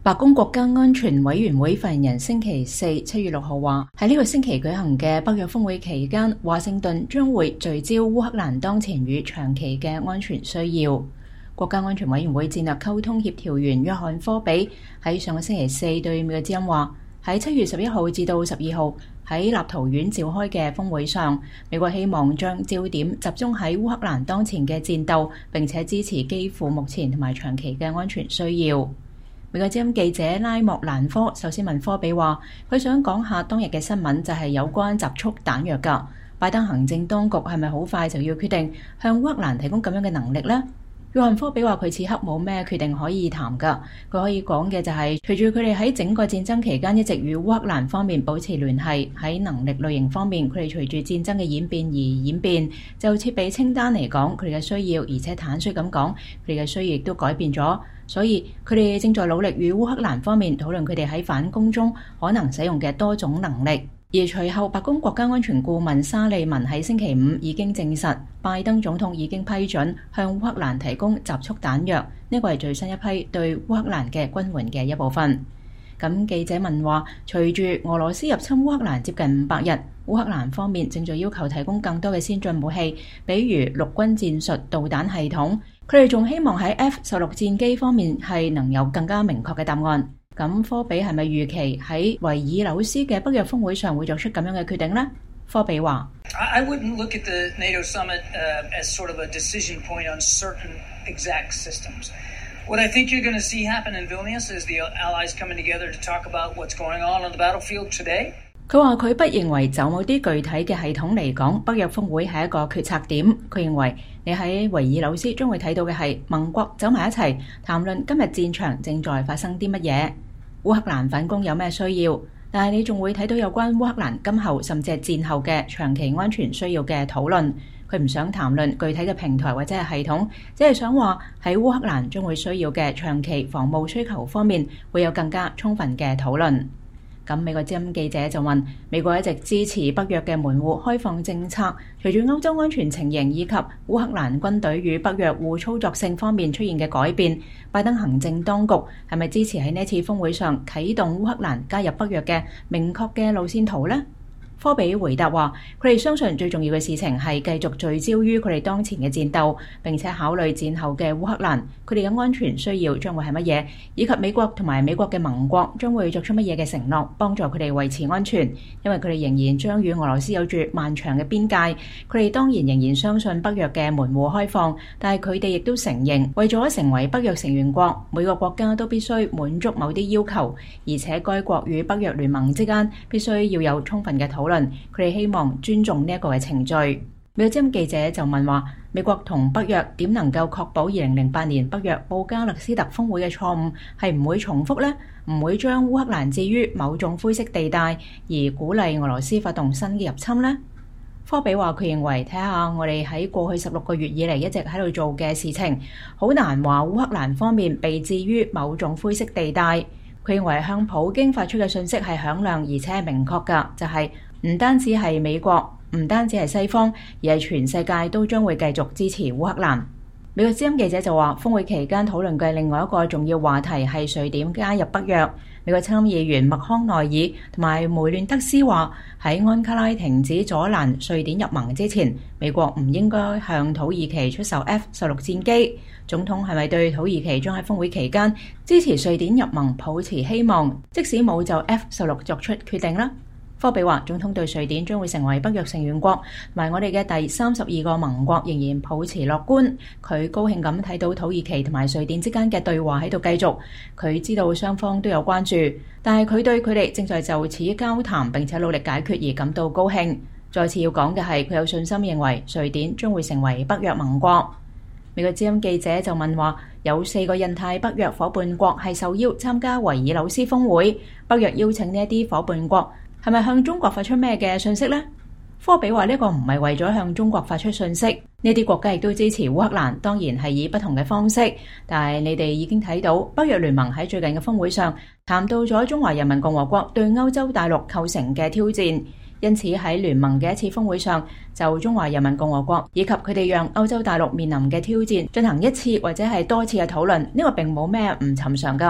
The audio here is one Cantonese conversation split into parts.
白宮國家安全委員會發言人星期四7月6號話，喺呢個星期舉行嘅北約峰會期間，華盛頓將會聚焦烏克蘭當前與長期嘅安全需要。國家安全委員會戰略溝通協調員約翰科比喺上個星期四對美國之音話，喺7月11號至到12號喺立陶宛召開嘅峰會上，美國希望將焦點集中喺烏克蘭當前嘅戰鬥，並且支持基輔目前同埋長期嘅安全需要。美國之音記者拉莫蘭科首先問科比話，佢想講下當日嘅新聞就係有關集束彈藥㗎。拜登行政當局係咪好快就要決定向烏克蘭提供咁樣嘅能力呢？約翰科比話佢此刻冇咩決定可以談㗎，佢可以講嘅就係隨住佢哋喺整個戰爭期間一直與烏克蘭方面保持聯繫，喺能力類型方面佢哋隨住戰爭嘅演變而演變。就設備清單嚟講，佢哋嘅需要，而且坦率咁講，佢哋嘅需要亦都改變咗，所以佢哋正在努力與烏克蘭方面討論佢哋喺反攻中可能使用嘅多種能力。而隨後白宮國家安全顧問沙利文喺星期五已經證實，拜登總統已經批准向烏克蘭提供集束彈藥，呢個係最新一批對烏克蘭嘅軍援嘅一部分。咁記者問話，隨住俄羅斯入侵烏克蘭接近500日，烏克蘭方面正在要求提供更多嘅先進武器，比如陸軍戰術導彈系統，佢哋仲希望喺 F-16 戰機方面係能有更加明確嘅答案。咁科比係咪預期喺維爾紐斯嘅北約峰會上會作出咁樣嘅決定呢？科比話 ：I wouldn't look at the NATO summit as sort of a decision point on certain exact systems. What I think you're going to see happen in Vilnius is the allies coming together to talk about what's going on the battlefield today. 佢話佢不認為就某啲具體嘅系統嚟講，北約峰會係一個決策點。佢認為你喺維爾紐斯將會睇到嘅係盟國走埋一齊談論今日戰場正在發生啲乜嘢，烏克蘭反攻有咩需要，但係你仲會睇到有關烏克蘭今後甚至係戰後嘅長期安全需要嘅討論。佢唔想談論具體嘅平台或者係系統，只係想話喺烏克蘭將會需要嘅長期防務需求方面會有更加充分嘅討論。咁美國之音記者就問，美國一直支持北約嘅門戶開放政策，隨住歐洲安全情形以及烏克蘭軍隊與北約互操作性方面出現嘅改變，拜登行政當局係咪支持喺呢次峰會上啟動烏克蘭加入北約嘅明確嘅路線圖呢？科比回答話，佢哋相信最重要嘅事情係繼續聚焦於佢哋當前嘅戰鬥，並且考慮戰後嘅烏克蘭，佢哋嘅安全需要將會係乜嘢，以及美國同埋美國嘅盟國將會作出乜嘢嘅承諾，幫助佢哋維持安全。因為佢哋仍然將與俄羅斯有住漫長嘅邊界，佢哋當然仍然相信北約嘅門戶開放，但係佢哋亦都承認，為咗成為北約成員國，每個國家都必須滿足某啲要求，而且該國與北約聯盟之間必須要有充分嘅討論。佢哋希望尊重呢一個嘅程序。美國之音記者就問話，美國同北約點能夠確保2008年北約布加勒斯特峰會嘅錯誤係唔會重複呢？唔會將烏克蘭置於某種灰色地帶，而鼓勵俄羅斯發動新嘅入侵呢？科比話佢認為，睇下我哋喺過去16個月以嚟一直喺度做嘅事情，好難話烏克蘭方面被置於某種灰色地帶。佢認為向普京發出嘅訊息係響亮而且係明確㗎，就係唔單止係美國，唔單止係西方，而係全世界都將會繼續支持烏克蘭。美國之音記者就話，峰會期間討論嘅另外一個重要話題係瑞典加入北約。美國參議員麥康奈爾同埋梅亂德斯話，喺安卡拉停止阻攔瑞典入盟之前，美國唔應該向土耳其出售 F-16 戰機。總統係咪對土耳其將喺峰會期間支持瑞典入盟抱持希望，即使冇就 F-16 作出決定呢？科比話，總統對瑞典將會成為北約成員國同埋我哋嘅第32個盟國仍然抱持樂觀。佢高興咁睇到土耳其同埋瑞典之間嘅對話喺度繼續。佢知道雙方都有關注，但係佢對佢哋正在就此交談並且努力解決而感到高興。再次要講嘅係，佢有信心認為瑞典將會成為北約盟國。美國之音記者就問話，有4個印太北約夥伴國係受邀參加維爾紐斯峰會，北約邀請呢一啲夥伴國係咪向中國發出咩嘅信息呢？科比話呢個唔係為咗向中國發出信息，呢啲國家亦都支持烏克蘭，當然係以不同嘅方式。但係你哋已經睇到北約聯盟喺最近嘅峰會上談到咗中華人民共和國對歐洲大陸構成嘅挑戰，因此喺聯盟嘅一次峰會上，就中華人民共和國以及佢哋讓歐洲大陸面臨嘅挑戰進行一次或者係多次嘅討論，呢個並冇咩唔尋常㗎。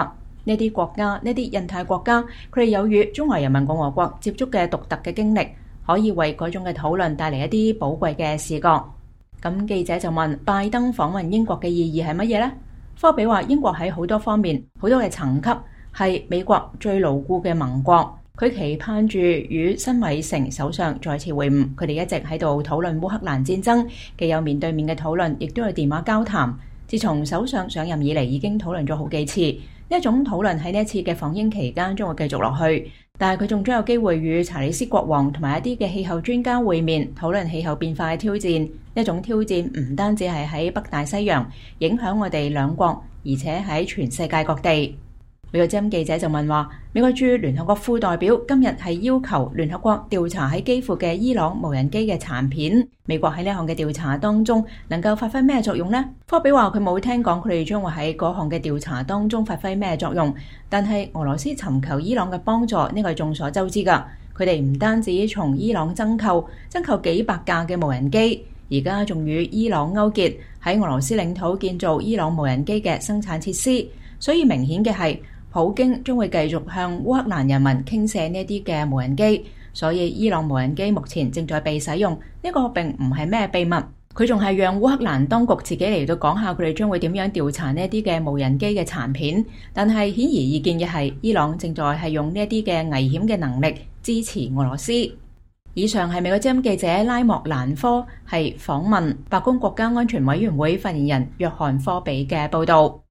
呢啲國家、呢啲印太國家，佢哋有與中華人民共和國接觸嘅獨特嘅經歷，可以為嗰種嘅討論帶嚟一啲寶貴嘅視覺。咁記者就問拜登訪問英國嘅意義係乜嘢呢？科比話英國喺好多方面、好多嘅層級係美國最牢固嘅盟國。佢期盼住與辛偉誠首相再次會晤，佢哋一直喺度討論烏克蘭戰爭，既有面對面嘅討論，亦都有電話交談。自從首相上任以嚟，已經討論咗好幾次。呢一種討論喺呢一次嘅訪英期間將會繼續落去，但係佢仲將有機會與查理斯國王同埋一啲嘅氣候專家會面，討論氣候變化嘅挑戰。呢一種挑戰唔單止係喺北大西洋影響我哋兩國，而且喺全世界各地。美國之音記者就問話，美國駐聯合國副代表今日係要求聯合國調查喺基輔嘅伊朗無人機嘅殘片。美國喺呢項嘅調查當中能夠發揮咩作用呢？科比話佢冇聽講佢哋將會喺嗰項嘅調查當中發揮咩作用，但係俄羅斯尋求伊朗嘅幫助，呢個係眾所周知㗎。佢哋唔單止從伊朗增購幾百架嘅無人機，而家仲與伊朗勾結喺俄羅斯領土建造伊朗無人機嘅生產設施，所以明顯嘅係，普京將會繼續向烏克蘭人民傾瀉呢啲嘅無人機，所以伊朗無人機目前正在被使用，呢個並唔係咩秘密。佢仲係讓烏克蘭當局自己嚟到講下佢哋將會點樣調查呢啲嘅無人機嘅殘片。但係顯而易見嘅係，伊朗正在係用呢啲嘅危險嘅能力支持俄羅斯。以上係美國之音記者拉莫蘭科係訪問白宮國家安全委員會發言人約翰科比嘅報導。